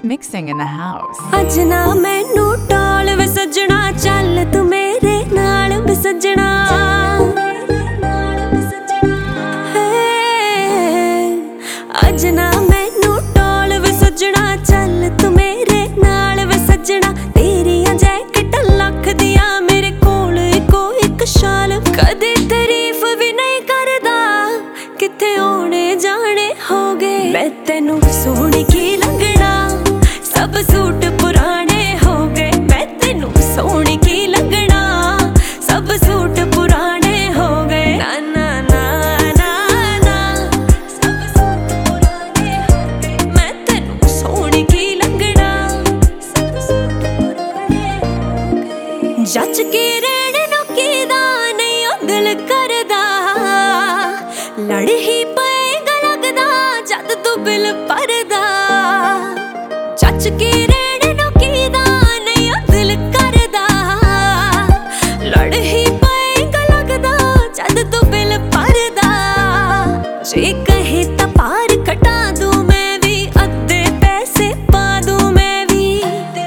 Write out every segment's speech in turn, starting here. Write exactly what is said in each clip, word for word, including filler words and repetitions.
mixing in the house. ਅੱਜ ਨਾ ਮੈਨੂੰ ਟੋਲ ਵੇ ਸੱਜਣਾ ਚੱਲ ਤੂੰ ਮੇਰੇ ਨਾਲ ਵੇ ਸੱਜਣਾ ਅੱਜ ਨਾ ਮੈਨੂੰ ਟੋਲ ਵੇ ਸੱਜਣਾ ਚੱਲ ਤੂੰ ਮੇਰੇ ਨਾਲ ਵੇ ਸੱਜਣਾ ਤੇਰੀਆਂ ਜੈਕਟ ਲੱਖ ਦੀਆਂ ਮੇਰੇ ਕੋਲ ਇੱਕੋ ਇੱਕ ਸ਼ਾਲ ਕਦੇ ਤਾਰੀਫ ਵੀ ਨਹੀਂ ਕਰਦਾ ਕਿੱਥੇ ਆਉਣੇ ਜਾਣੇ ਹੋ ਗਏ ਮੈਂ ਤੈਨੂੰ ਸੋਹਣੀ ਕੀ ਲੱਗਣਾ ਸਭ ਸੂਟ ਪੁਰਾਣੇ ਹੋ ਗਏ ਮੈਂ ਤੈਨੂੰ ਸੋਹਣੀ ਕੀ ਲੱਗਣਾ ਸਭ ਸੂਟ ਪੁਰਾਣੇ ਹੋ ਗਏ ਨਾ ਨਾ ਨਾ ਨਾ ਨਾ ਸਭ ਸੂਟ ਪੁਰਾਣੇ ਹੋ ਗਏ ਮੈਂ ਤੈਨੂੰ ਸੋਹਣੀ ਕੀ ਲੱਗਣਾ ਸਭ ਸੂਟ ਪੁਰਾਣੇ ਹੋ ਗਏ ਜੱਜ ਕੇ ਰਹਿਣ ਨੂੰ ਕਿਦਾ ਨਹੀਂ ਉਹ ਦਿਲ ਕਰਦਾ ਲੜ ਹੀ ਪਏਗਾ ਲੱਗਦਾ ਜਦ ਤੂੰ ਬਿਲ ਭਰਦਾ ਜੱਜ ਕੇ ਰਹਿਣ ਨੂੰ ਕਿਦਾ ਨਹੀਂ ਉਹ ਦਿਲ ਕਰਦਾ ਲੜ ਹੀ ਪਏਗਾ ਲੱਗਦਾ ਜਦ ਤੂੰ ਬਿਲ ਭਰਦਾ ਜੇ ਕਹੇ ਤਾਂ ਪਾਰ ਕਟਾ ਦੂੰ ਮੈਂ ਵੀ ਅੱਧੇ ਪੈਸੇ ਪਾ ਦੂੰ ਮੈਂ ਵੀ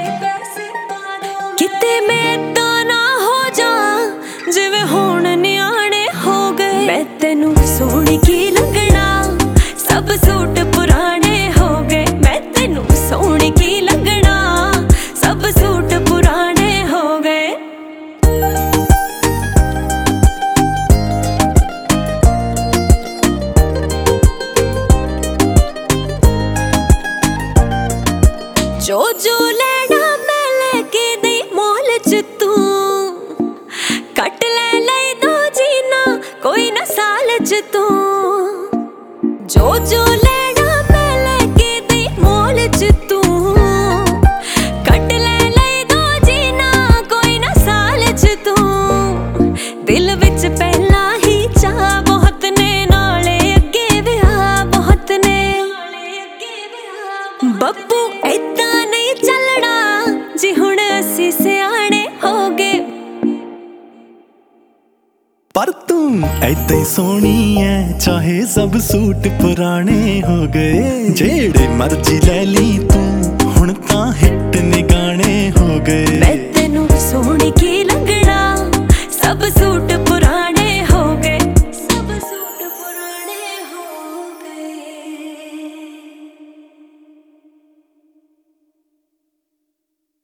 ਕਿਤੇ ਮੈਂ ਏਦਾਂ ਨਾ ਹੋ ਜਾ ਜਿਵੇਂ ਹੁਣ ਨਿਆਣੇ ਹੋ ਗਏ ਮੈਂ ਤੈਨੂੰ ਸੋਹਣੀ ਕੀ ਲੱਗਣਾ ਸਭ ਸੂਟ ਪੁਰਾਣੇ ਹੋ ਗਏ ਮੈਂ ਤੈਨੂੰ ਸੋਹਣੀ ਕੀ ਲੱਗਣਾ ਸਭ ਸੂਟ ਪੁਰਾਣੇ ਹੋ ਗਏ ਜੋ ਜੋ ਲੈਣਾ ਮੈਂ ਲੈ ਕੇ ਦੇ ਮੋਲ ਚ ਤੂੰ ਕੱਟ ਲੈ ਲੈ ਦੋ ਜੀਨਾ ਕੋਈ ਨਾ ਸਾਲ ਚ ਤੂੰ ਜੋ ਜੋ ਲੈਣਾ ਮੈਂ ਲੈ ਕੇ ਦੇ ਮੋਲ ਚ ਤੂੰ ਕੱਟ ਲੈ ਲੈ ਦੋ ਜੀਨਾ ਕੋਈ ਨਾ ਸਾਲ ਚ ਤੂੰ ਦਿਲ ਵਿੱਚ ਪਹਿਲਾਂ ਹੀ ਚਾਹ ਬਹੁਤ ਨੇ ਨਾਲੇ ਅੱਗੇ ਵਿਆਹ ਬਹੁਤ ਨੇ ਬੱਬੂ ਏਦਾਂ ਨਹੀਂ ਚੱਲਣਾ ਜੀ ਹੁਣ ਅਸੀਂ ਸਿਆਣੇ ਹੋ ਗਏ ਪਰ ਤੂੰ ਐਦਾਂ ਹੀ ਸੋਹਣੀ ਐ ਚਾਹੇ ਸਭ ਸੂਟ ਪੁਰਾਣੇ ਹੋ ਗਏ ਜਿਹੜੇ ਮਰਜ਼ੀ ਲੈ ਲਈ ਤੂੰ ਹੁਣ ਤਾਂ ਹਿੱਟ ਨੇ ਗਾਣੇ ਹੋ ਗਏ।